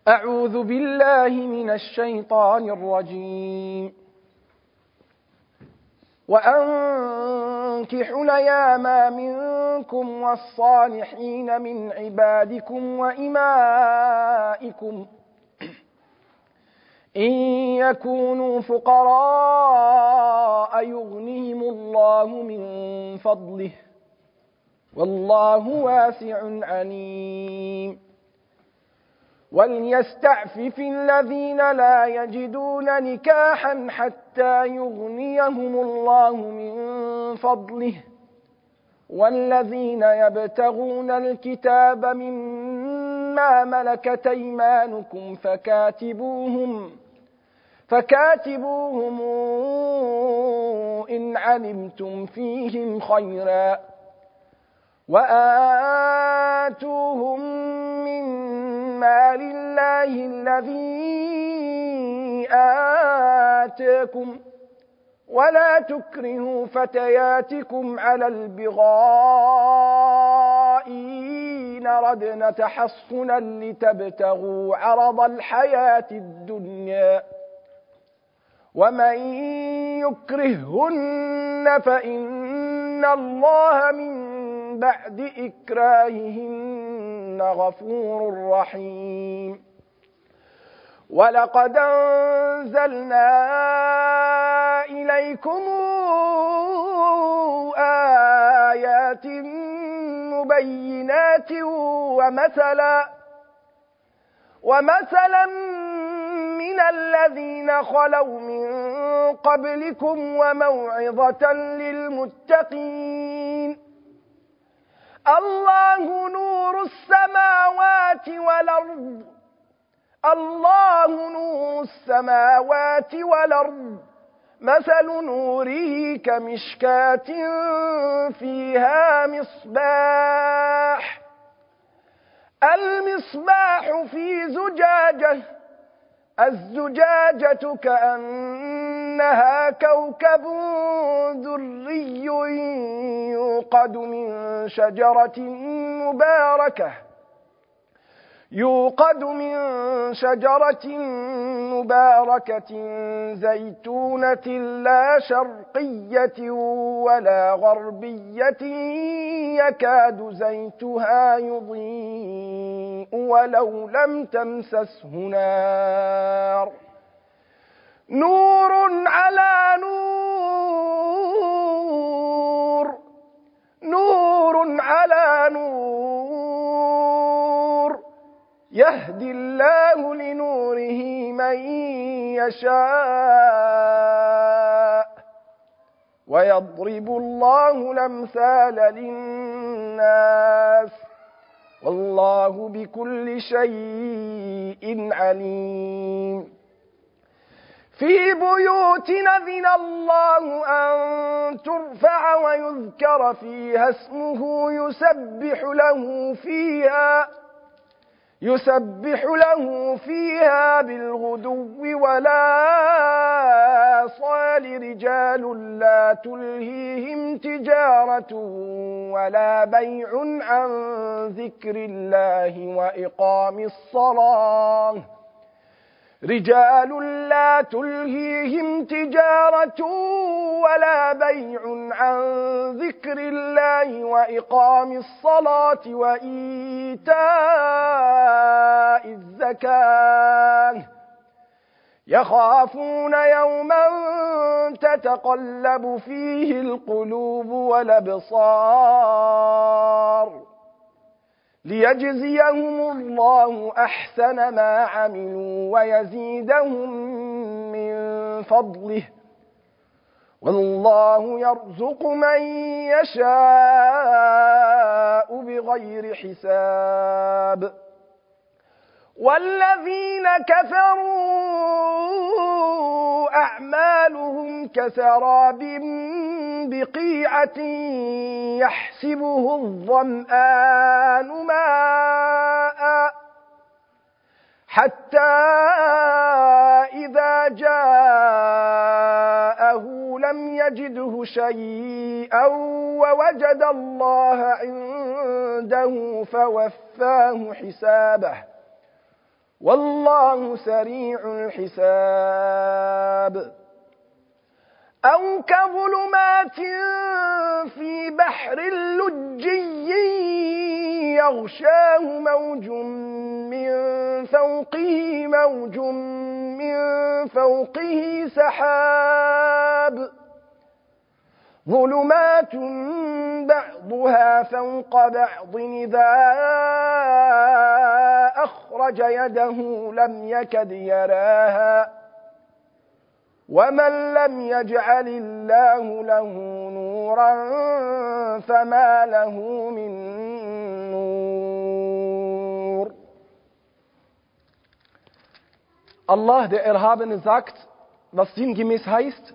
أعوذ بالله من الشيطان الرجيم. وأنكحوا الأيام منكم والصالحين من عبادكم وإمائكم إن يكونوا فقراء يغنيهم الله من فضله والله واسع عليم. وليستعفف الذين لا يجدون نكاحا حتى يغنيهم الله من فضله والذين يبتغون الكتاب مما ملكت أيمانكم فكاتبوهم إن علمتم فيهم خيرا وآتوهم من مال الله الذي آتاكم ولا تكرهوا فتياتكم على البغاء إن ردنا تحصنا لتبتغوا عرض الحياة الدنيا ومن يكرههن فإن الله من بعد إكراههن غفور رحيم. ولقد أنزلنا إليكم آيات مبينات ومثلا من الذين خلوا من قبلكم وموعظة للمتقين. الله نور السماوات والأرض مثل نوره كمشكاة فيها المصباح في الزجاجة كأنها كوكب دري يوقد من شجرة مباركة زيتونة لا شرقية ولا غربية يكاد زيتها يضيء ولو لم تمسسه نار نور على نور يهدي الله لنوره من يشاء ويضرب الله الأمثال للناس والله بكل شيء عليم. في بيوت أذن الله أن ترفع ويذكر فيها اسمه يسبح له فيها بالغدو ولا صال رجال لا تلهيهم تجارة ولا بيع عن ذكر الله وإقام الصلاة وإيتاء الزكاة يخافون يوما تتقلب فيه القلوب والأبصار ليجزيهم الله أحسن ما عملوا ويزيدهم من فضله والله يرزق من يشاء بغير حساب. والذين كفروا أعمالهم كسراب بقيعة يحسبه الظمآن ماء حتى إذا جاءه لم يجده شيئا ووجد الله عنده فوفاه حسابه والله سريع الحساب أو كظلمات في بحر لجي يغشاه موج من فوقه موج من فوقه سحاب ظلمات بعضها فوق بعض إذا أخرج يده لم يكد يراها ومن لم يجعل الله له نورا فما له من نور. Allah, der Erhabene, sagt, was sinngemäß heißt: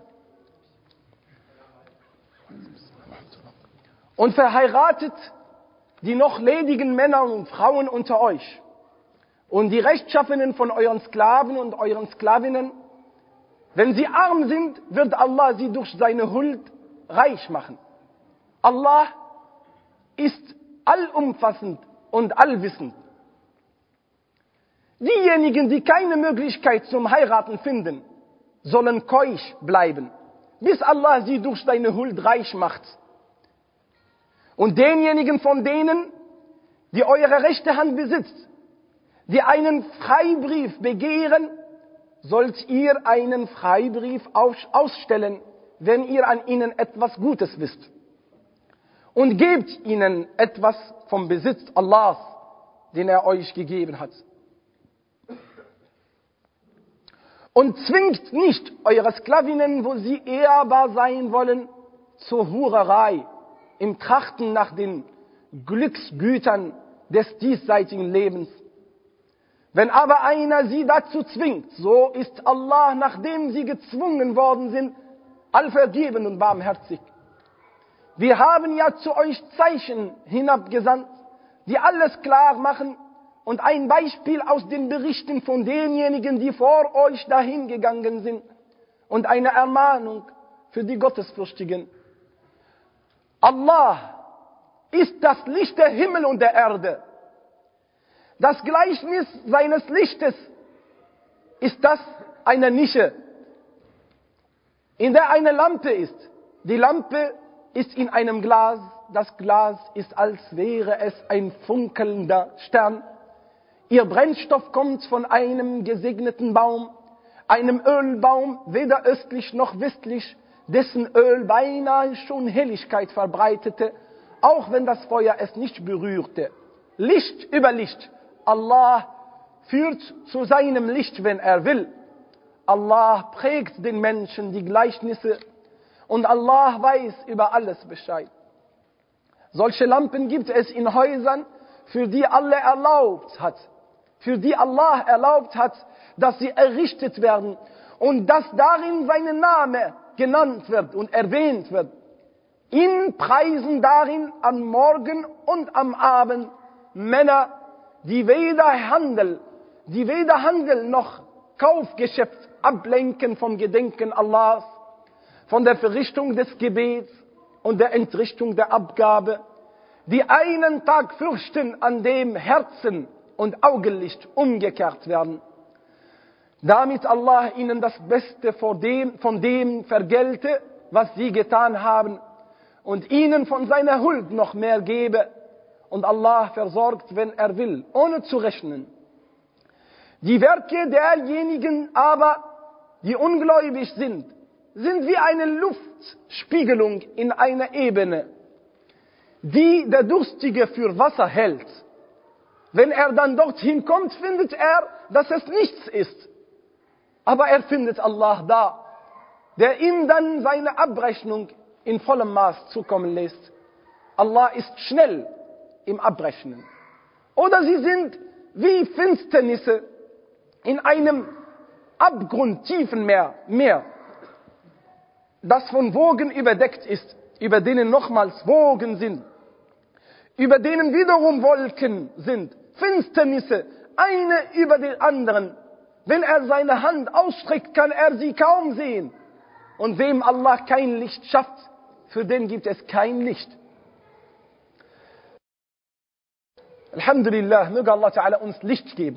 Und verheiratet die noch ledigen Männer und Frauen unter euch und die Rechtschaffenen von euren Sklaven und euren Sklavinnen. Wenn sie arm sind, wird Allah sie durch seine Huld reich machen. Allah ist allumfassend und allwissend. Diejenigen, die keine Möglichkeit zum Heiraten finden, sollen keusch bleiben, bis Allah sie durch seine Huld reich macht. Und denjenigen von denen, die eure rechte Hand besitzt, die einen Freibrief begehren, sollt ihr einen Freibrief ausstellen, wenn ihr an ihnen etwas Gutes wisst. Und gebt ihnen etwas vom Besitz Allahs, den er euch gegeben hat. Und zwingt nicht eure Sklavinnen, wo sie ehrbar sein wollen, zur Hurerei, im Trachten nach den Glücksgütern des diesseitigen Lebens. Wenn aber einer sie dazu zwingt, so ist Allah, nachdem sie gezwungen worden sind, allvergebend und barmherzig. Wir haben ja zu euch Zeichen hinabgesandt, die alles klar machen, und ein Beispiel aus den Berichten von denjenigen, die vor euch dahingegangen sind, und eine Ermahnung für die Gottesfürchtigen. Allah ist das Licht der Himmel und der Erde. Das Gleichnis seines Lichtes ist das eine Nische, in der eine Lampe ist. Die Lampe ist in einem Glas. Das Glas ist, als wäre es ein funkelnder Stern. Ihr Brennstoff kommt von einem gesegneten Baum, einem Ölbaum, weder östlich noch westlich, dessen Öl beinahe schon Helligkeit verbreitete, auch wenn das Feuer es nicht berührte. Licht über Licht. Allah führt zu seinem Licht, wenn er will. Allah prägt den Menschen die Gleichnisse und Allah weiß über alles Bescheid. Solche Lampen gibt es in Häusern, für die Allah erlaubt hat, dass sie errichtet werden und dass darin sein Name genannt wird und erwähnt wird. Ihn preisen darin am Morgen und am Abend Männer, die weder Handel noch Kaufgeschäft ablenken vom Gedenken Allahs, von der Verrichtung des Gebets und der Entrichtung der Abgabe, die einen Tag fürchten, an dem Herzen und Augenlicht umgekehrt werden, damit Allah ihnen das Beste von dem vergelte, was sie getan haben, und ihnen von seiner Huld noch mehr gebe. Und Allah versorgt, wenn er will, ohne zu rechnen. Die Werke derjenigen aber, die ungläubig sind wie eine Luftspiegelung in einer Ebene, die der Durstige für Wasser hält. Wenn er dann dorthin kommt, findet er, dass es nichts ist. Aber er findet Allah da, der ihm dann seine Abrechnung in vollem Maß zukommen lässt. Allah ist schnell im Abrechnen. Oder sie sind wie Finsternisse in einem abgrundtiefen Meer, das von Wogen überdeckt ist, über denen nochmals Wogen sind, über denen wiederum Wolken sind, Finsternisse, eine über den anderen. Wenn er seine Hand ausstreckt, kann er sie kaum sehen. Und wem Allah kein Licht schafft, für den gibt es kein Licht. Alhamdulillah, möge Allah Ta'ala uns Licht geben.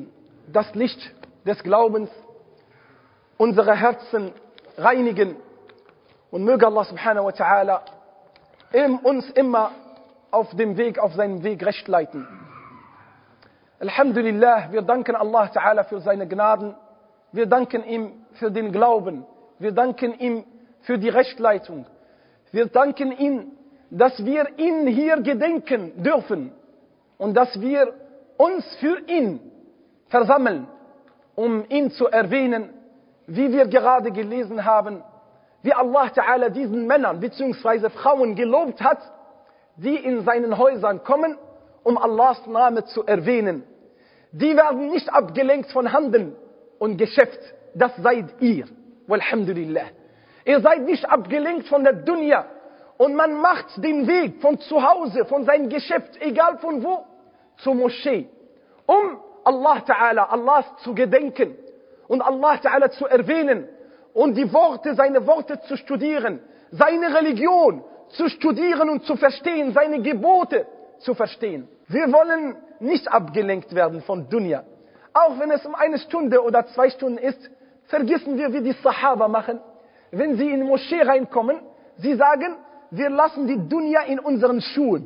das Licht des Glaubens unsere Herzen reinigen und möge Allah subhanahu wa ta'ala uns immer auf seinem Weg recht leiten. Alhamdulillah, wir danken Allah ta'ala für seine Gnaden, wir danken ihm für den Glauben, wir danken ihm für die Rechtleitung, wir danken ihm, dass wir ihn hier gedenken dürfen und dass wir uns für ihn versammeln, um ihn zu erwähnen, wie wir gerade gelesen haben, wie Allah Ta'ala diesen Männern bzw. Frauen gelobt hat, die in seinen Häusern kommen, um Allahs Name zu erwähnen. Die werden nicht abgelenkt von Handel und Geschäft, das seid ihr. Walhamdulillah. Ihr seid nicht abgelenkt von der Dunya und man macht den Weg von zu Hause, von seinem Geschäft, egal von wo, zur Moschee, um Allah Ta'ala, Allahs zu gedenken und Allah Ta'ala zu erwähnen und seine Worte zu studieren, seine Religion zu studieren und zu verstehen, seine Gebote zu verstehen. Wir wollen nicht abgelenkt werden von Dunya. Auch wenn es um 1 Stunde oder 2 Stunden ist, vergessen wir, wie die Sahaba machen. Wenn sie in die Moschee reinkommen, sie sagen, wir lassen die Dunya in unseren Schuhen.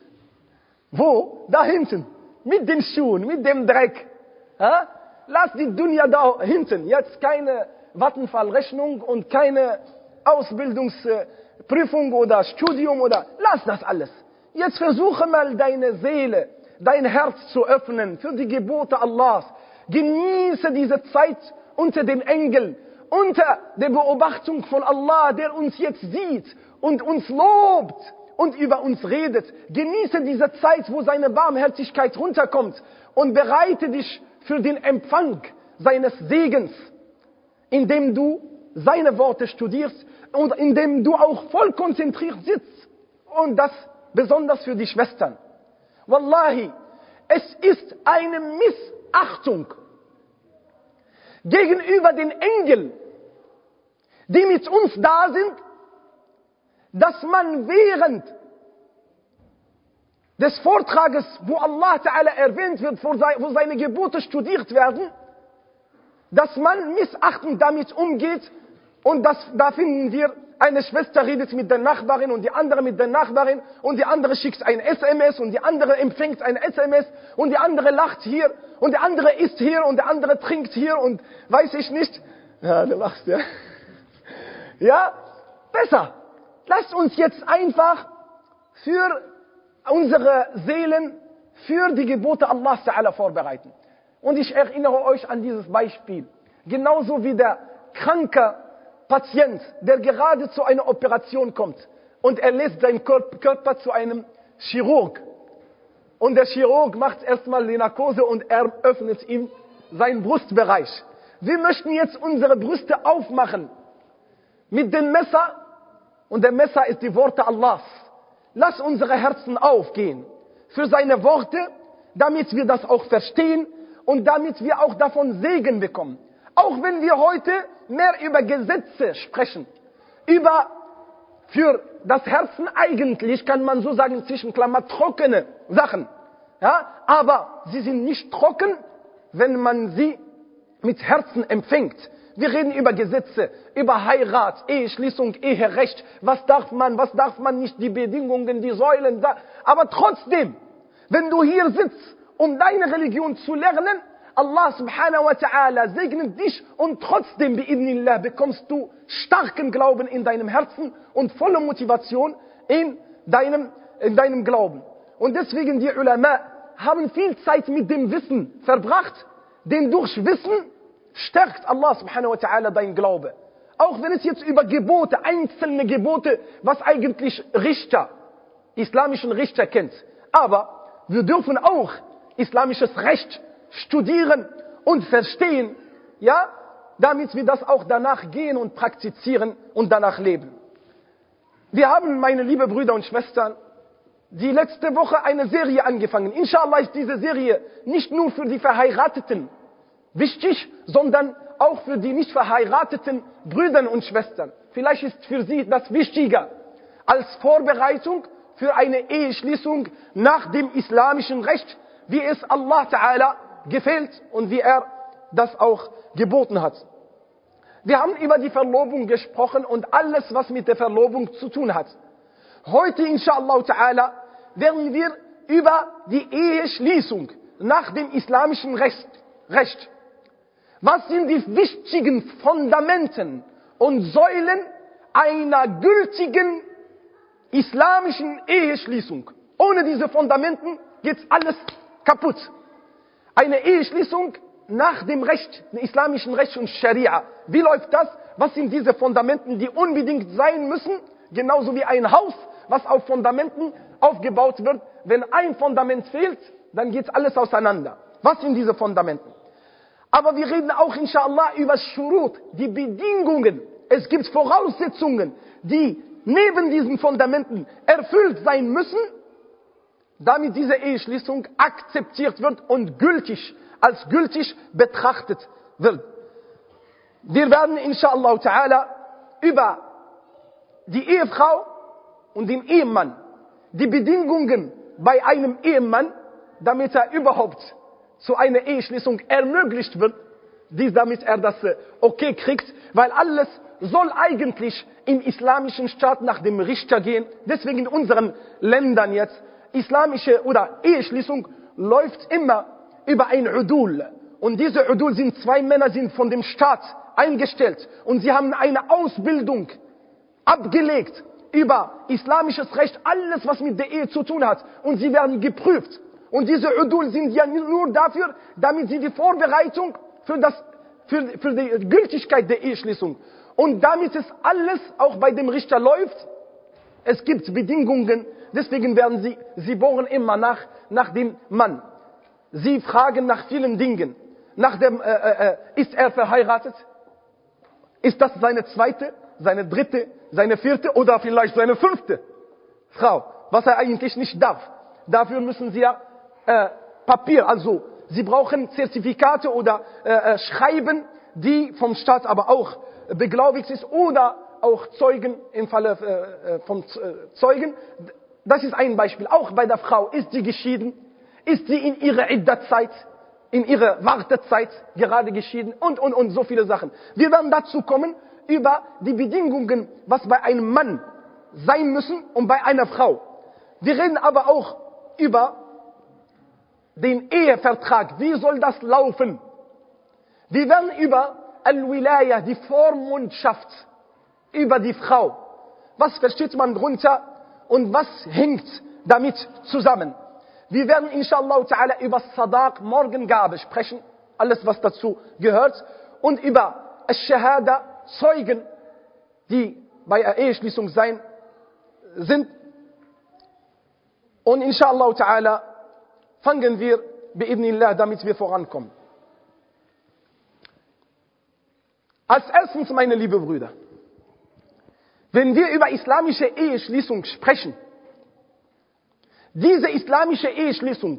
Wo? Da hinten. Mit den Schuhen, mit dem Dreck. Ha? Lass die Dunya da hinten. Jetzt keine Vattenfallrechnung und keine Ausbildungsprüfung oder Studium oder lass das alles. Jetzt versuche mal deine Seele, dein Herz zu öffnen für die Gebote Allahs. Genieße diese Zeit unter den Engeln, unter der Beobachtung von Allah, der uns jetzt sieht und uns lobt und über uns redet. Genieße diese Zeit, wo seine Barmherzigkeit runterkommt und bereite dich für den Empfang seines Segens, indem du seine Worte studierst und indem du auch voll konzentriert sitzt. Und das besonders für die Schwestern. Wallahi, es ist eine Missachtung gegenüber den Engeln, die mit uns da sind, dass man während des Vortrages, wo Allah Ta'ala erwähnt wird, wo seine Gebote studiert werden, dass man missachtend damit umgeht und da finden wir, eine Schwester redet mit der Nachbarin und die andere mit der Nachbarin und die andere schickt ein SMS und die andere empfängt ein SMS und die andere lacht hier und der andere isst hier und der andere trinkt hier und weiß ich nicht. Ja, du lachst, ja. Ja, besser. Lasst uns jetzt einfach für unsere Seelen, für die Gebote Allahs Ta'ala vorbereiten. Und ich erinnere euch an dieses Beispiel. Genauso wie der kranke Patient, der gerade zu einer Operation kommt und er lässt seinen Körper zu einem Chirurg. Und der Chirurg macht erstmal die Narkose und er öffnet ihm seinen Brustbereich. Wir möchten jetzt unsere Brüste aufmachen mit dem Messer und der Messer ist die Worte Allahs. Lass unsere Herzen aufgehen für seine Worte, damit wir das auch verstehen und damit wir auch davon Segen bekommen. Auch wenn wir heute mehr über Gesetze sprechen, für das Herzen eigentlich, kann man so sagen, zwischen Klammer trockene Sachen. Ja, aber sie sind nicht trocken, wenn man sie mit Herzen empfängt. Wir reden über Gesetze, über Heirat, Eheschließung, Eherecht. Was darf man nicht, die Bedingungen, die Säulen. Aber trotzdem, wenn du hier sitzt, um deine Religion zu lernen, Allah subhanahu wa ta'ala segnet dich und trotzdem, bi'idnillah, bekommst du starken Glauben in deinem Herzen und volle Motivation in deinem Glauben. Und deswegen die Ulama haben viel Zeit mit dem Wissen verbracht, denn durch Wissen stärkt Allah subhanahu wa ta'ala dein Glaube. Auch wenn es jetzt über Gebote, einzelne Gebote, was eigentlich islamischen Richter kennt. Aber wir dürfen auch islamisches Recht studieren und verstehen, ja, damit wir das auch danach gehen und praktizieren und danach leben. Wir haben, meine lieben Brüder und Schwestern, die letzte Woche eine Serie angefangen. Inshallah ist diese Serie nicht nur für die Verheirateten wichtig, sondern auch für die nicht verheirateten Brüder und Schwestern. Vielleicht ist für sie das wichtiger als Vorbereitung für eine Eheschließung nach dem islamischen Recht, wie es Allah Ta'ala gefällt und wie er das auch geboten hat. Wir haben über die Verlobung gesprochen und alles, was mit der Verlobung zu tun hat. Heute, inshallah ta'ala, werden wir über die Eheschließung nach dem islamischen Recht. Was sind die wichtigen Fundamenten und Säulen einer gültigen islamischen Eheschließung? Ohne diese Fundamenten geht alles kaputt. Eine Eheschließung nach dem Recht, dem islamischen Recht und Scharia. Wie läuft das? Was sind diese Fundamenten, die unbedingt sein müssen? Genauso wie ein Haus, was auf Fundamenten aufgebaut wird. Wenn ein Fundament fehlt, dann geht alles auseinander. Was sind diese Fundamenten? Aber wir reden auch inshallah über Schurut, die Bedingungen. Es gibt Voraussetzungen, die neben diesen Fundamenten erfüllt sein müssen, damit diese Eheschließung akzeptiert wird und als gültig betrachtet wird. Wir werden inshallah ta'ala über die Ehefrau und den Ehemann, die Bedingungen bei einem Ehemann, damit er überhaupt zu einer Eheschließung ermöglicht wird, damit er das okay kriegt, weil alles soll eigentlich im islamischen Staat nach dem Richter gehen. Deswegen in unseren Ländern jetzt, islamische oder Eheschließung läuft immer über ein Udul. Und diese Udul sind 2 Männer, sind von dem Staat eingestellt. Und sie haben eine Ausbildung abgelegt über islamisches Recht, alles was mit der Ehe zu tun hat. Und sie werden geprüft. Und diese Udul sind ja nur dafür, damit sie die Vorbereitung für die Gültigkeit der Eheschließung. Und damit es alles auch bei dem Richter läuft, es gibt Bedingungen, deswegen werden sie bohren immer nach dem Mann. Sie fragen nach vielen Dingen. Ist er verheiratet? Ist das seine 2., seine 3., seine 4. oder vielleicht seine 5. Frau? Was er eigentlich nicht darf. Dafür müssen sie ja Papier, also sie brauchen Zertifikate oder Schreiben, die vom Staat aber auch beglaubigt ist, oder auch Zeugen, im Falle von Zeugen. Das ist ein Beispiel. Auch bei der Frau, ist sie geschieden? Ist sie in ihrer Idda-Zeit, in ihrer Wartezeit gerade geschieden? Und so viele Sachen. Wir werden dazu kommen, über die Bedingungen, was bei einem Mann sein müssen und bei einer Frau. Wir reden aber auch über den Ehevertrag. Wie soll das laufen? Wir werden über Al-Wilaya, die Vormundschaft, über die Frau. Was versteht man drunter und was hängt damit zusammen? Wir werden inshallah ta'ala über Sadaq, Morgengabe sprechen, alles was dazu gehört, und über Al-Shahada, Zeugen, die bei der Eheschließung sind. Und inshallah ta'ala fangen wir bi'idnillah, damit wir vorankommen. Als erstens, meine lieben Brüder, wenn wir über islamische Eheschließung sprechen, diese islamische Eheschließung,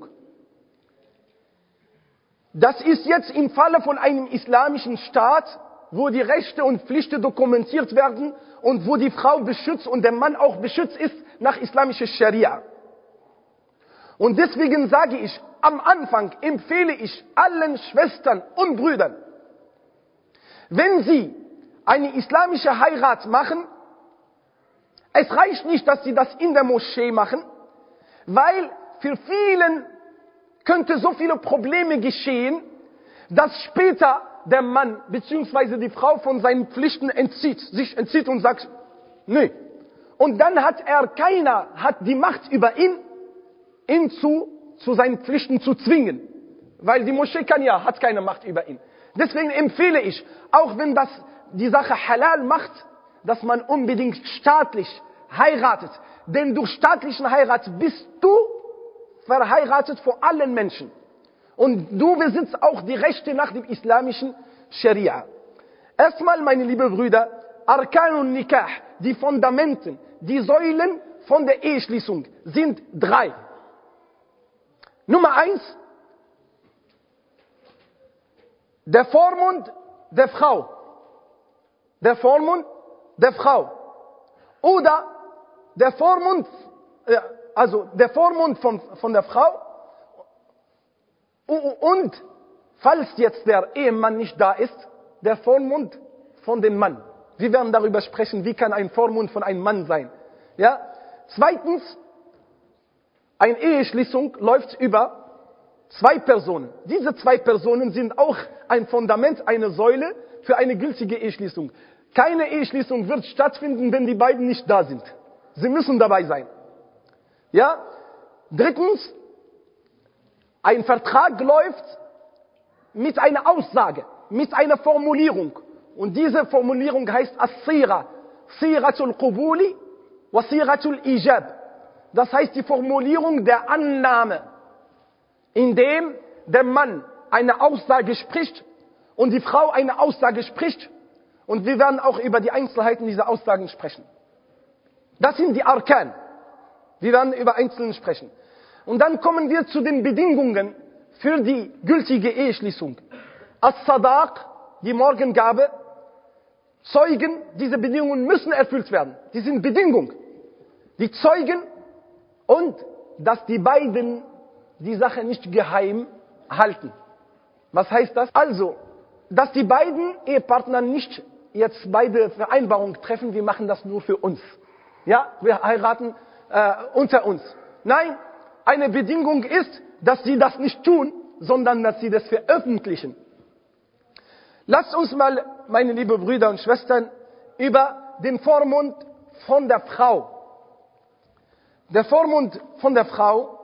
das ist jetzt im Falle von einem islamischen Staat, wo die Rechte und Pflichten dokumentiert werden und wo die Frau beschützt und der Mann auch beschützt ist nach islamischer Scharia. Und deswegen sage ich, am Anfang empfehle ich allen Schwestern und Brüdern, wenn sie eine islamische Heirat machen, es reicht nicht, dass sie das in der Moschee machen, weil für vielen könnte so viele Probleme geschehen, dass später der Mann bzw. die Frau von seinen Pflichten sich entzieht und sagt, nö. Und dann keiner hat die Macht über ihn zu seinen Pflichten zu zwingen. Weil die Moschee hat keine Macht über ihn. Deswegen empfehle ich, auch wenn das die Sache halal macht, dass man unbedingt staatlich heiratet. Denn durch staatlichen Heirat bist du verheiratet vor allen Menschen. Und du besitzt auch die Rechte nach dem islamischen Scharia. Erstmal, meine lieben Brüder, Arkanun Nikah, die Fundamenten, die Säulen von der Eheschließung sind 3. Nummer 1, der Vormund der Frau. Der Vormund der Frau. Oder der Vormund, von der Frau und falls jetzt der Ehemann nicht da ist, der Vormund von dem Mann. Wir werden darüber sprechen, wie kann ein Vormund von einem Mann sein. Ja? Zweitens, eine Eheschließung läuft über 2 Personen. Diese 2 Personen sind auch ein Fundament, eine Säule für eine gültige Eheschließung. Keine Eheschließung wird stattfinden, wenn die beiden nicht da sind. Sie müssen dabei sein. Ja? Drittens, ein Vertrag läuft mit einer Aussage, mit einer Formulierung. Und diese Formulierung heißt As-Sira. Siratul Qubuli wa Siratul Ijab. Das heißt die Formulierung der Annahme, indem der Mann eine Aussage spricht und die Frau eine Aussage spricht. Und wir werden auch über die Einzelheiten dieser Aussagen sprechen. Das sind die Arkan. Wir werden über Einzelne sprechen. Und dann kommen wir zu den Bedingungen für die gültige Eheschließung. As-Sadaq, die Morgengabe, Zeugen, diese Bedingungen müssen erfüllt werden. Die sind Bedingung. Die Zeugen und dass die beiden die Sache nicht geheim halten. Was heißt das? Also, dass die beiden Ehepartner nicht jetzt beide Vereinbarungen treffen, wir machen das nur für uns. Ja, wir heiraten unter uns. Nein, eine Bedingung ist, dass sie das nicht tun, sondern dass sie das veröffentlichen. Lasst uns mal, meine lieben Brüder und Schwestern, über den Vormund von der Frau. Der Vormund von der Frau,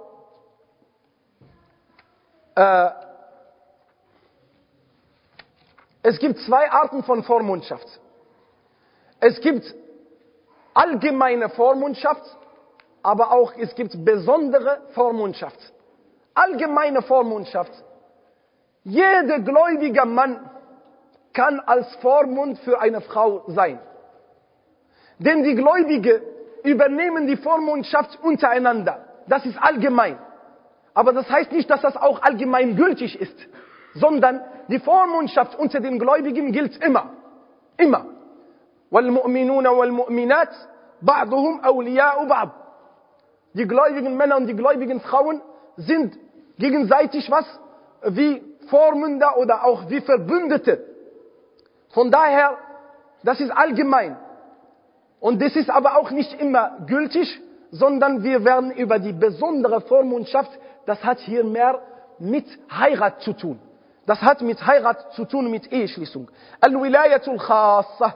es gibt 2 Arten von Vormundschaft. Es gibt allgemeine Vormundschaft, aber auch es gibt besondere Vormundschaft. Allgemeine Vormundschaft. Jeder gläubige Mann kann als Vormund für eine Frau sein. Denn die Gläubigen übernehmen die Vormundschaft untereinander. Das ist allgemein. Aber das heißt nicht, dass das auch allgemein gültig ist, sondern die Vormundschaft unter den Gläubigen gilt immer. Immer. وَالْمُؤْمِنُونَ وَالْمُؤْمِنَاتِ بَعْضُهُمْ أَوْلِيَاءُ بَعْضٍ. Die gläubigen Männer und die gläubigen Frauen sind gegenseitig was? Wie Vormünder oder auch wie Verbündete. Von daher, das ist allgemein. Und das ist aber auch nicht immer gültig, sondern wir werden über die besondere Vormundschaft, das hat hier mehr mit Heirat zu tun. Das hat mit Heirat zu tun, mit Eheschließung. Al-Wilayatul Khassa.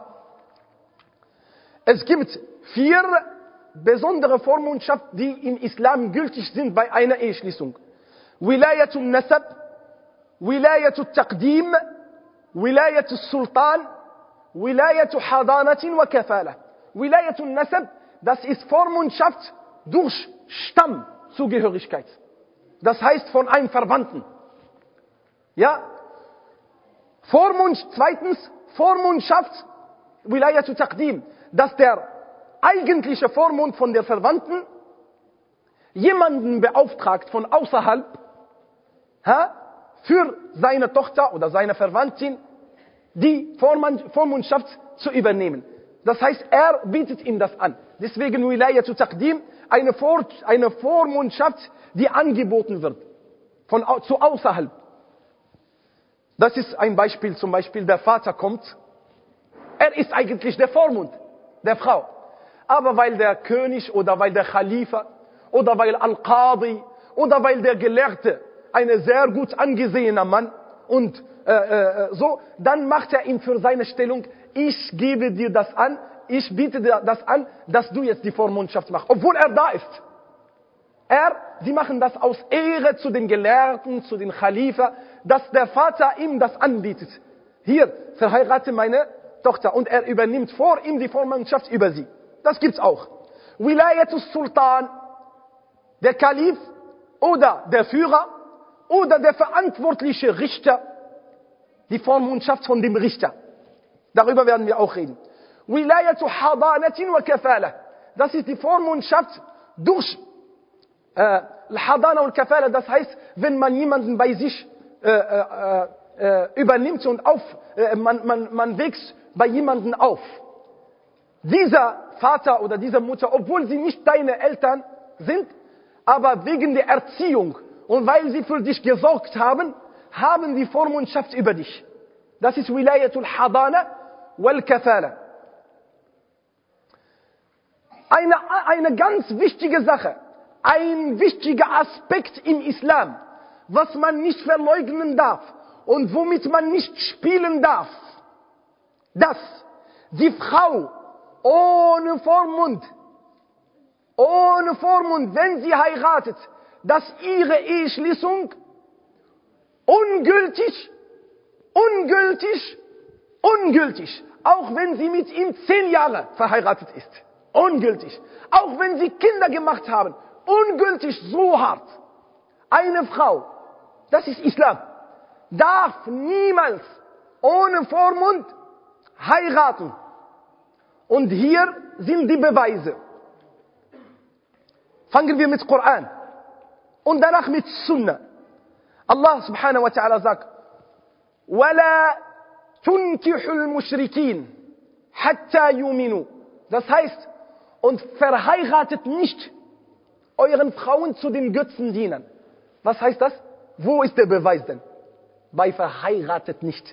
Es gibt 4 besondere Vormundschaften, die im Islam gültig sind bei einer Eheschließung. Wilayatul Nasab, Wilayatul Taqdim, Wilayatul Sultan, Wilayatul Hadanatin wa Kafala. Wilayatul Nasab, das ist Vormundschaft durch Stammzugehörigkeit. Das heißt von einem Verwandten. Ja? Zweitens, Vormundschaft, Wilayatul Taqdim, dass der eigentliche Vormund von der Verwandten jemanden beauftragt von außerhalb, für seine Tochter oder seine Verwandtin die Vormundschaft zu übernehmen. Das heißt, er bietet ihm das an. Deswegen Wilayatul Taqdim, eine Vormundschaft, die angeboten wird, zu außerhalb. Das ist ein Beispiel, zum Beispiel der Vater kommt, er ist eigentlich der Vormund der Frau. Aber weil der König oder weil der Khalifa oder weil Al-Qadi oder weil der Gelehrte ein sehr gut angesehener Mann und so, dann macht er ihm für seine Stellung, ich gebe dir das an, ich biete dir das an, dass du jetzt die Vormundschaft machst, obwohl er da ist. Sie machen das aus Ehre zu den Gelehrten, zu den Khalifa, dass der Vater ihm das anbietet. Hier, verheirate meine Tochter und er übernimmt vor ihm die Vormundschaft über sie. Das gibt's auch. Wilayatul Sultan, der Kalif oder der Führer oder der verantwortliche Richter, die Vormundschaft von dem Richter. Darüber werden wir auch reden. Wilayatul Hadanatin wa Kafala, das ist die Vormundschaft durch Al-Hadana und Kafala, das heißt, wenn man jemanden bei sich übernimmt und man wächst bei jemanden auf. Dieser Vater oder diese Mutter, obwohl sie nicht deine Eltern sind, aber wegen der Erziehung und weil sie für dich gesorgt haben, haben die Vormundschaft über dich. Das ist Wilayatul Hadana wal Kafala. Eine ganz wichtige Sache, ein wichtiger Aspekt im Islam, was man nicht verleugnen darf und womit man nicht spielen darf, dass die Frau ohne Vormund, wenn sie heiratet, dass ihre Eheschließung ungültig, auch wenn sie mit ihm 10 Jahre verheiratet ist. Ungültig. Auch wenn sie Kinder gemacht haben. Ungültig, so hart. Eine Frau, das ist Islam, darf niemals ohne Vormund heiraten. Und hier sind die Beweise. Fangen wir mit Koran und danach mit Sunna. Allah subhanahu wa ta'ala sagt, وَلَا تُنْكِحُ الْمُشْرِكِينَ حَتَّى يُؤْمِنُوا. Das heißt, und verheiratet nicht euren Frauen zu den Götzendienern. Was heißt das? Wo ist der Beweis denn? Bei verheiratet nicht.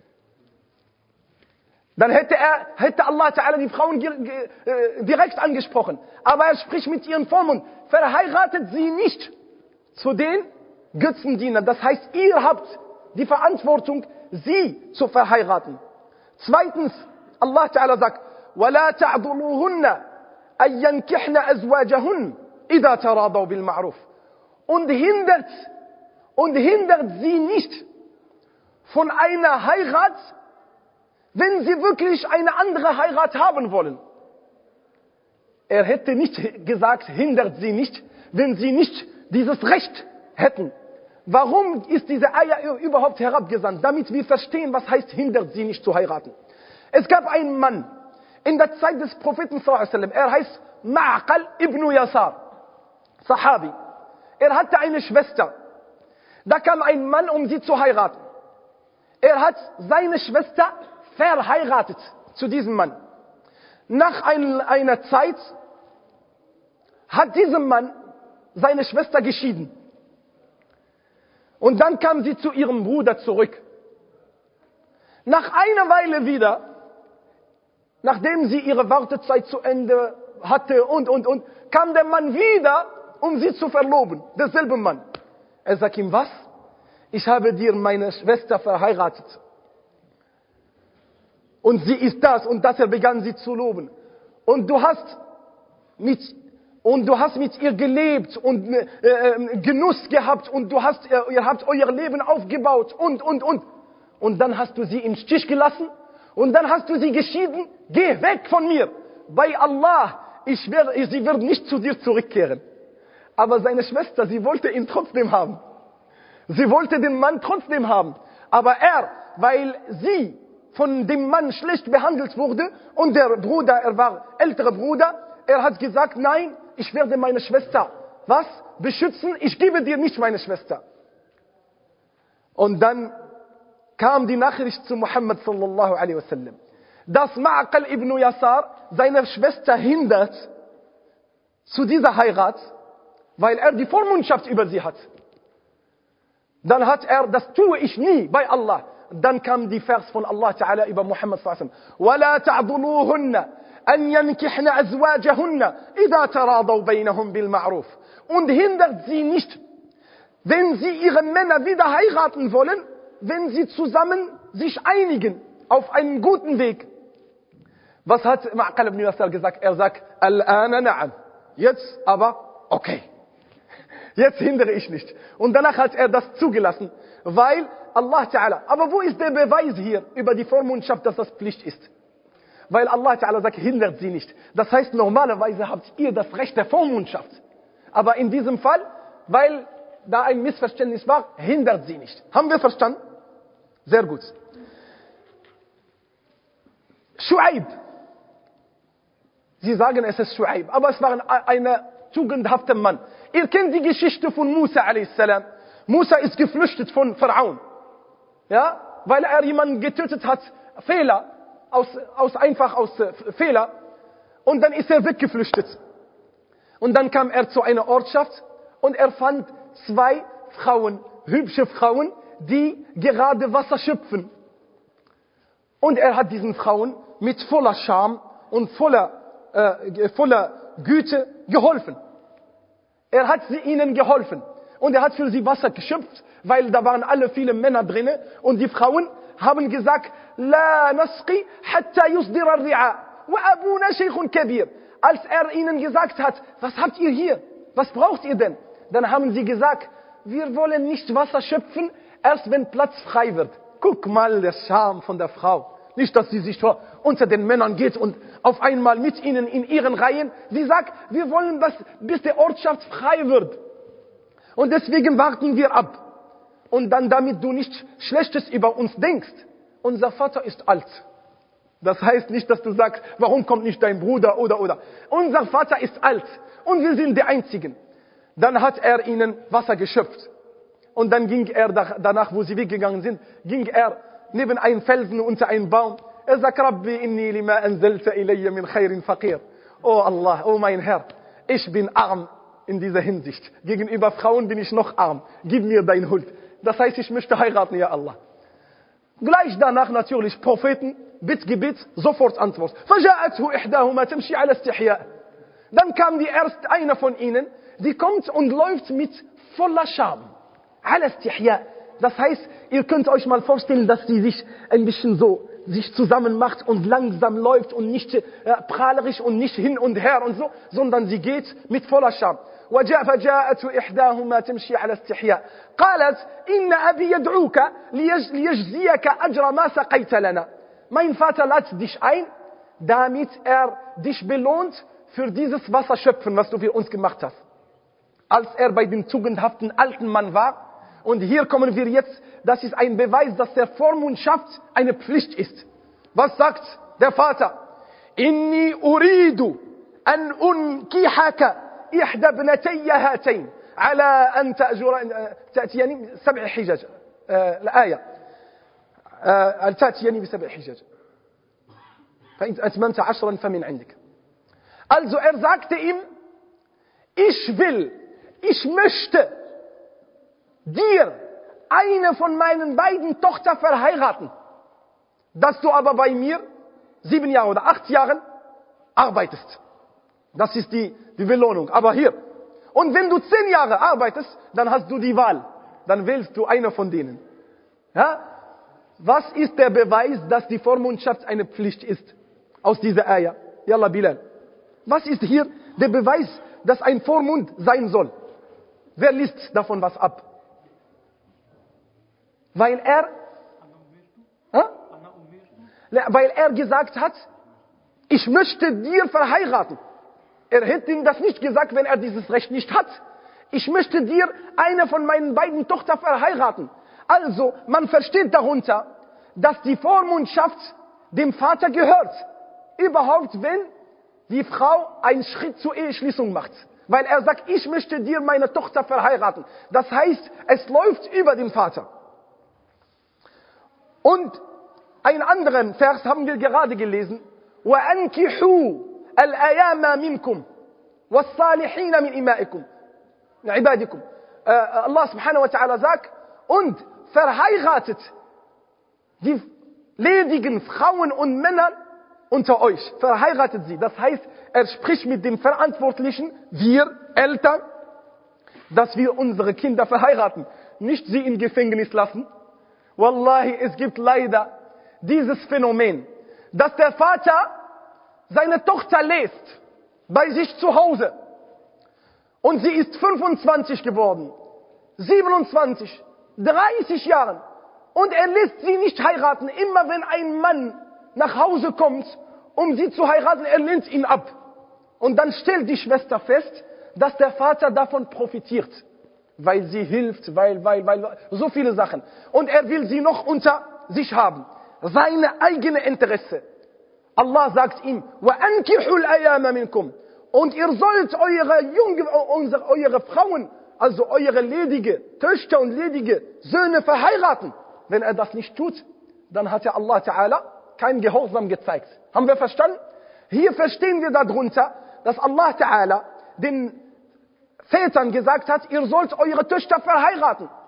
Dann hätte Allah Ta'ala die Frauen direkt angesprochen. Aber er spricht mit ihren Vormund. Verheiratet sie nicht zu den Götzendienern. Das heißt, ihr habt die Verantwortung, sie zu verheiraten. Zweitens, Allah Ta'ala sagt, وَلَا تَعْضُلُوهُنَّ أَن يَنْكِحْنَ أَزْوَاجَهُنَّ إِذَا تَرَاضَوْا بِالْمَعْرُوفِ. Und hindert sie nicht von einer Heirat, wenn sie wirklich eine andere Heirat haben wollen. Er hätte nicht gesagt, hindert sie nicht, wenn sie nicht dieses Recht hätten. Warum ist diese Ayah überhaupt herabgesandt? Damit wir verstehen, was heißt, hindert sie nicht zu heiraten. Es gab einen Mann in der Zeit des Propheten sallallahu alaihi wasallam. Er heißt Ma'qal ibn Yasar, Sahabi. Er hatte eine Schwester. Da kam ein Mann, um sie zu heiraten. Er hat seine Schwester verheiratet zu diesem Mann. Nach einer Zeit hat dieser Mann seine Schwester geschieden. Und dann kam sie zu ihrem Bruder zurück. Nach einer Weile wieder, nachdem sie ihre Wartezeit zu Ende hatte und, kam der Mann wieder, um sie zu verloben. Derselbe Mann. Er sagt ihm, was? Ich habe dir meine Schwester verheiratet. Und sie ist das und das. Er begann sie zu loben. Und du hast mit ihr gelebt und Genuss gehabt und ihr habt euer Leben aufgebaut und. Und dann hast du sie im Stich gelassen und dann hast du sie geschieden. Geh weg von mir. Bei Allah, sie wird nicht zu dir zurückkehren. Aber seine Schwester, sie wollte ihn trotzdem haben. Sie wollte den Mann trotzdem haben. Aber weil sie von dem Mann schlecht behandelt wurde und der Bruder, er war älterer Bruder, er hat gesagt, nein, ich werde meine Schwester, beschützen, ich gebe dir nicht meine Schwester. Und dann kam die Nachricht zu Muhammad sallallahu alaihi wasallam, dass Ma'qal ibn Yasar seine Schwester hindert zu dieser Heirat, weil er die Vormundschaft über sie hat. Dann hat er, das tue ich nie bei Allah. Dann kam die Vers von Allah Ta'ala über Muhammad sallallahu alaihi wasallam. وَلَا تَعْضُلُوهُنَّ أَنْ يَنْكِحْنَ أَزْوَاجَهُنَّ إِذَا تَرَاضَوْا بَيْنَهُمْ بِالْمَعْرُوفِ. Und hindert sie nicht, wenn sie ihre Männer wieder heiraten wollen, wenn sie zusammen sich einigen auf einen guten Weg. Was hat Ma'qal ibn Yasar gesagt? Er sagt, Al-ana na'am. Jetzt aber, okay. Jetzt hindere ich nicht. Und danach hat er das zugelassen, weil Allah Ta'ala, aber wo ist der Beweis hier über die Vormundschaft, dass das Pflicht ist? Weil Allah Ta'ala sagt, hindert sie nicht. Das heißt, normalerweise habt ihr das Recht der Vormundschaft. Aber in diesem Fall, weil da ein Missverständnis war, hindert sie nicht. Haben wir verstanden? Sehr gut. Shu'aib. Sie sagen, es ist Shu'aib, aber es war ein tugendhafter Mann. Ihr kennt die Geschichte von Musa a.s. Musa ist geflüchtet von Pharaon. Ja, weil er jemanden getötet hat, aus Fehler. Und dann ist er weggeflüchtet. Und dann kam er zu einer Ortschaft und er fand 2 Frauen, hübsche Frauen, die gerade Wasser schöpfen. Und er hat diesen Frauen mit voller Scham und voller Güte geholfen. Er hat ihnen geholfen. Und er hat für sie Wasser geschöpft, weil da waren viele Männer drinnen. Und die Frauen haben gesagt, La nasqi hatta yusdira ar-ri'a wa abuna shaykhun kabir. Als er ihnen gesagt hat, was habt ihr hier? Was braucht ihr denn? Dann haben sie gesagt, wir wollen nicht Wasser schöpfen, erst wenn Platz frei wird. Guck mal, der Scham von der Frau. Nicht, dass sie sich unter den Männern geht und auf einmal mit ihnen in ihren Reihen. Sie sagt, wir wollen das, bis die Ortschaft frei wird. Und deswegen warten wir ab. Und dann, damit du nicht Schlechtes über uns denkst, unser Vater ist alt. Das heißt nicht, dass du sagst, warum kommt nicht dein Bruder oder. Unser Vater ist alt und wir sind die Einzigen. Dann hat er ihnen Wasser geschöpft. Und dann ging er danach, wo sie weggegangen sind, ging er neben einem Felsen unter einem Baum. Er sagt, Rabbi, inni lima anzalta ilayya min khairin faqir. Oh Allah, oh mein Herr, ich bin arm in dieser Hinsicht. Gegenüber Frauen bin ich noch arm. Gib mir dein Huld. Das heißt, ich möchte heiraten, ja Allah. Gleich danach natürlich Propheten, Bittgebet, sofort Antwort. فَجَاءَتْهُ إِحْدَاهُمَا تَمْشِي عَلَى استحياء. Dann kam eine von ihnen, die kommt und läuft mit voller Scham. عَلى استحياء. Das heißt, ihr könnt euch mal vorstellen, dass sie sich ein bisschen so sich zusammen macht und langsam läuft und nicht prahlerisch und nicht hin und her und so, sondern sie geht mit voller Scham. فجاءت إحداهما تمشي على استحياء قالت إن أبي يدعوك ليجزيك أجر ما سقيت لنا. Mein Vater lädt dich ein, damit er dich belohnt für dieses Wasserschöpfen, was du für uns gemacht hast. Als er bei dem tugendhaften alten Mann war, und hier kommen wir jetzt, das ist ein Beweis, dass der Vormundschaft eine Pflicht ist. Was sagt der Vater? Inni uridu an unkihaka ihda ibnatayya hatayn ala an ta'tiyani 7 hijaj. الآية تأتيني ب7 حجاج فإن أتممت 10 فمن عندك. Also er sagte ihm, ich möchte dir eine von meinen beiden Tochter verheiraten, dass du aber bei mir 7 Jahre oder 8 Jahren arbeitest. Das ist die Belohnung. Aber hier. Und wenn du 10 Jahre arbeitest, dann hast du die Wahl. Dann wählst du eine von denen. Ja? Was ist der Beweis, dass die Vormundschaft eine Pflicht ist? Aus dieser Ayah. Yalla Bilal. Was ist hier der Beweis, dass ein Vormund sein soll? Wer liest davon was ab? Weil er gesagt hat, ich möchte dir verheiraten. Er hätte ihm das nicht gesagt, wenn er dieses Recht nicht hat. Ich möchte dir eine von meinen beiden Töchtern verheiraten. Also, man versteht darunter, dass die Vormundschaft dem Vater gehört. Überhaupt, wenn die Frau einen Schritt zur Eheschließung macht. Weil er sagt, ich möchte dir meine Tochter verheiraten. Das heißt, es läuft über den Vater. Und einen anderen Vers haben wir gerade gelesen. وَأَنْكِحُوا الْأَيَامَ مِنْكُمْ وَالصَّالِحِينَ مِنْ إِمَائِكُمْ عِبَادِكُمْ. Allah subhanahu wa ta'ala sagt, und verheiratet die ledigen Frauen und Männer unter euch. Verheiratet sie. Das heißt, er spricht mit dem Verantwortlichen, wir Eltern, dass wir unsere Kinder verheiraten. Nicht sie im Gefängnis lassen. Wallahi, es gibt leider dieses Phänomen, dass der Vater seine Tochter lässt bei sich zu Hause. Und sie ist 25 geworden, 27, 30 Jahren. Und er lässt sie nicht heiraten. Immer wenn ein Mann nach Hause kommt, um sie zu heiraten, er lehnt ihn ab. Und dann stellt die Schwester fest, dass der Vater davon profitiert. Weil sie hilft, weil, so viele Sachen. Und er will sie noch unter sich haben. Seine eigene Interesse. Allah sagt ihm, وَأَنْكِحُوا الْأَيَامَ مِنْكُمْ. Und ihr sollt eure Frauen, also eure ledige Töchter und ledige Söhne verheiraten. Wenn er das nicht tut, dann hat Allah Ta'ala keinen Gehorsam gezeigt. Haben wir verstanden? Hier verstehen wir darunter, dass Allah Ta'ala den Vätern gesagt hat, ihr sollt eure Töchter verheiraten.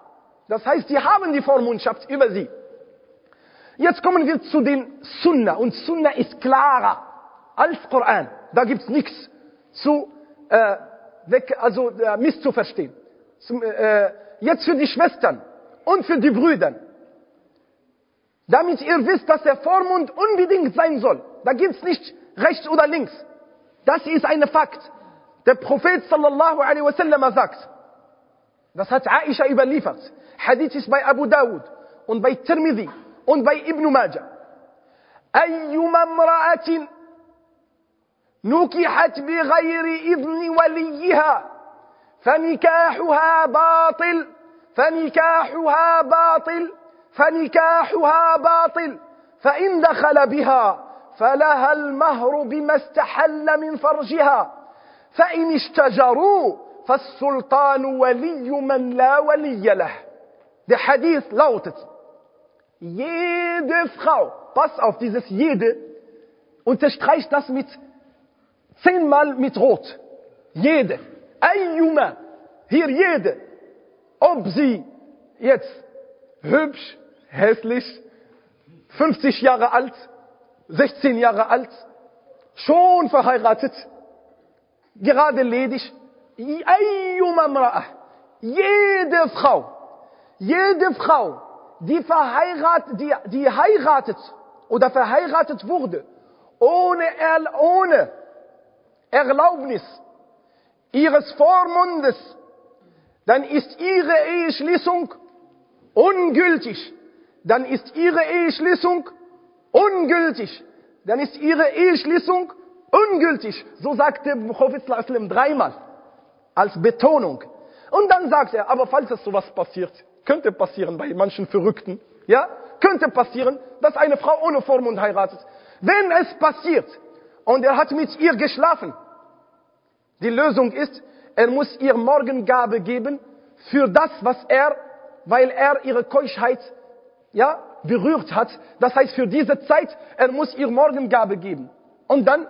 Das heißt, sie haben die Vormundschaft über sie. Jetzt kommen wir zu den Sunna. Und Sunna ist klarer als Koran. Da gibt's nichts zu misszuverstehen. Jetzt für die Schwestern und für die Brüder. Damit ihr wisst, dass der Vormund unbedingt sein soll. Da gibt's nicht rechts oder links. Das ist ein Fakt. Der Prophet sallallahu alaihi wasallam sagt, das hat Aisha überliefert. Hadith ist bei Abu Dawud und bei Tirmidhi und bei Ibn Majah. Ayyuma imra'atin nukihat bighayri idhni waliyiha fanikahuha batil fanikahuha batil فنكاحها باطل فإن دخل بها فلها المهر بما استحل من فرجها فإن اشتجروا فالسلطان ولي من لا ولي له. Der Hadith lautet, jede Frau, pass auf dieses jede, unterstreicht das mit 10-mal mit Rot. Jede. Ayyuma. Hier jede. Ob sie jetzt hübsch, hässlich, 50 Jahre alt, 16 Jahre alt, schon verheiratet, gerade ledig. Ayyuma imra'ah. Jede Frau, die heiratet oder verheiratet wurde, ohne Erlaubnis ihres Vormundes, dann ist ihre Eheschließung ungültig. Dann ist ihre Eheschließung ungültig. Dann ist ihre Eheschließung ungültig. So sagt der Prophet sallallahu alaihi wasallam 3-mal. Als Betonung. Und dann sagt er, aber falls es sowas passiert, könnte passieren bei manchen Verrückten, ja, könnte passieren, dass eine Frau ohne Vormund heiratet. Wenn es passiert und er hat mit ihr geschlafen, die Lösung ist, er muss ihr Morgengabe geben für das, weil er ihre Keuschheit, ja, berührt hat. Das heißt, für diese Zeit, er muss ihr Morgengabe geben. Und dann,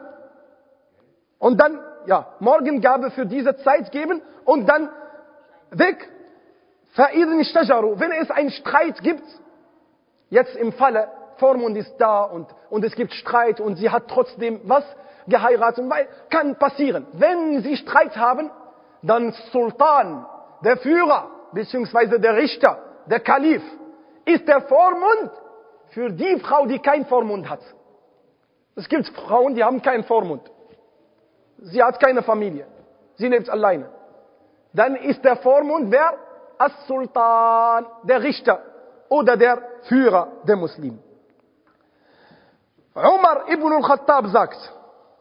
ja, Morgengabe für diese Zeit geben und dann weg. Wenn es einen Streit gibt, jetzt im Falle, Vormund ist da und es gibt Streit und sie hat trotzdem geheiratet, weil kann passieren. Wenn sie Streit haben, dann Sultan, der Führer, beziehungsweise der Richter, der Kalif, ist der Vormund für die Frau, die keinen Vormund hat. Es gibt Frauen, die haben keinen Vormund. Sie hat keine Familie. Sie lebt alleine. Dann ist der Vormund wer? As-Sultan, der Richter oder der Führer der Muslimen. Umar ibn al-Khattab sagt,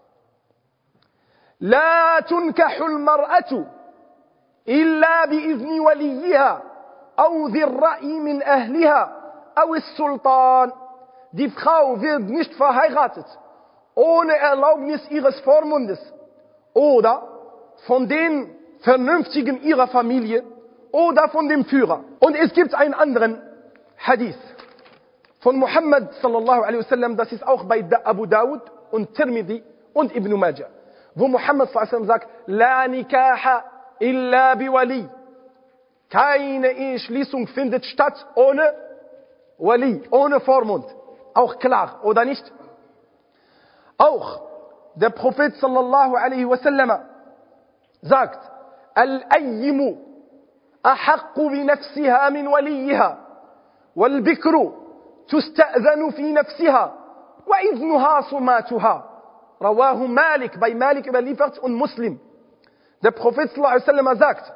لا تنكح المرأة إلا بإذن وليها أو ذي الرأي من أهلها أو السلطان. Die Frau wird nicht verheiratet ohne Erlaubnis ihres Vormundes oder von den Vernünftigen ihrer Familie oder von dem Führer. Und es gibt einen anderen Hadith von Muhammad sallallahu alaihi wasallam, das ist auch bei Abu Dawud und Tirmidhi und Ibn Majah, wo Muhammad sallallahu alaihi wasallam sagt, La nikaha illa biwali. Keine Eheschließung findet statt ohne Wali, ohne Vormund. Auch klar, oder nicht? Auch der Prophet sallallahu alaihi wasallam sagt, Al-Ayyimu ahaqqu bi nafsiha min waliyiha wal bikru tusta'zanu fi nafsiha wa idhnuha sumatuha. Rawahu Malik, bei Malik überliefert und Muslim. Der Prophet sallallahu alaihi wasallam sagt,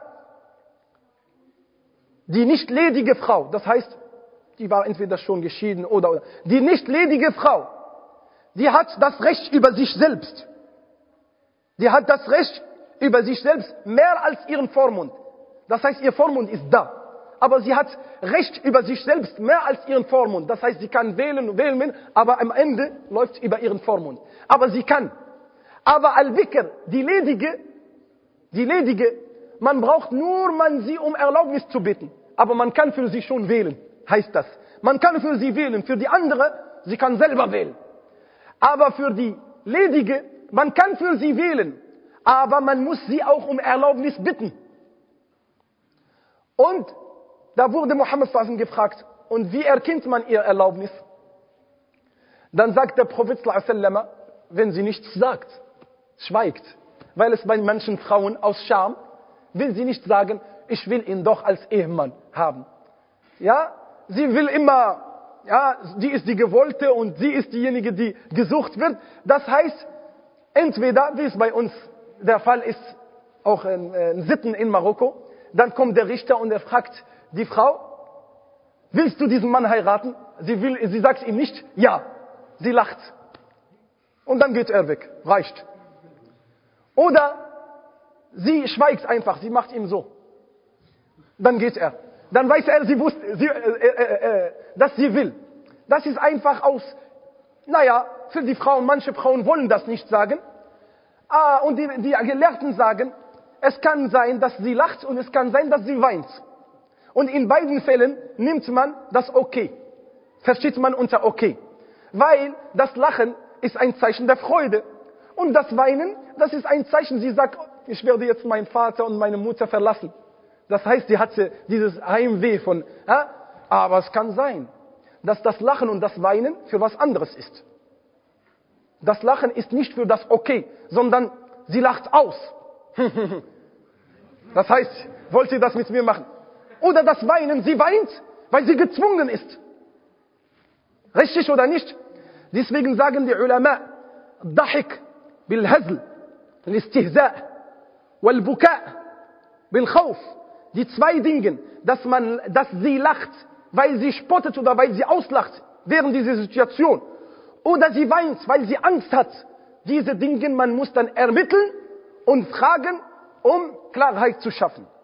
die nicht ledige Frau, das heißt, die war entweder schon geschieden oder. Die nicht ledige Frau, die hat das Recht über sich selbst. Die hat das Recht über sich selbst mehr als ihren Vormund. Das heißt, ihr Vormund ist da. Aber sie hat Recht über sich selbst mehr als ihren Vormund. Das heißt, sie kann wählen, aber am Ende läuft über ihren Vormund. Aber sie kann. Aber Al-Bikr, die Ledige, man braucht nur sie um Erlaubnis zu bitten. Aber man kann für sie schon wählen, heißt das. Man kann für sie wählen. Für die andere, sie kann selber wählen. Aber für die Ledige, man kann für sie wählen. Aber man muss sie auch um Erlaubnis bitten. Und Da wurde Muhammad sallallahu alaihi wasallam gefragt, und wie erkennt man ihr Erlaubnis? Dann sagt der Prophet sallallahu alaihi wasallam, wenn sie nichts sagt, schweigt, weil es bei manchen Frauen aus Scham, will sie nicht sagen, ich will ihn doch als Ehemann haben. Ja, sie will immer, ja, die ist die Gewollte und sie ist diejenige, die gesucht wird. Das heißt, entweder, wie es bei uns der Fall ist, auch in Sitten in Marokko, dann kommt der Richter und er fragt die Frau, willst du diesen Mann heiraten? Sie sagt ihm nicht, ja. Sie lacht. Und dann geht er weg. Reicht. Oder sie schweigt einfach. Sie macht ihm so. Dann geht er. Dann weiß er, dass sie will. Das ist einfach für die Frauen, manche Frauen wollen das nicht sagen. Und die Gelehrten sagen, es kann sein, dass sie lacht und es kann sein, dass sie weint. Und in beiden Fällen nimmt man das okay. Versteht man unter okay. Weil das Lachen ist ein Zeichen der Freude. Und das Weinen, das ist ein Zeichen, sie sagt, ich werde jetzt meinen Vater und meine Mutter verlassen. Das heißt, sie hatte dieses Heimweh von, aber es kann sein, dass das Lachen und das Weinen für was anderes ist. Das Lachen ist nicht für das Okay, sondern sie lacht aus. Das heißt, wollt ihr das mit mir machen? Oder das Weinen, sie weint, weil sie gezwungen ist. Richtig oder nicht? Deswegen sagen die Ulama, Dahik bil Hazl, al-Istihza, wal-Buka, bil Khawf. Die zwei Dinge, dass sie lacht, weil sie spottet oder weil sie auslacht während dieser Situation. Oder sie weint, weil sie Angst hat. Diese Dinge, man muss dann ermitteln und fragen, um Klarheit zu schaffen.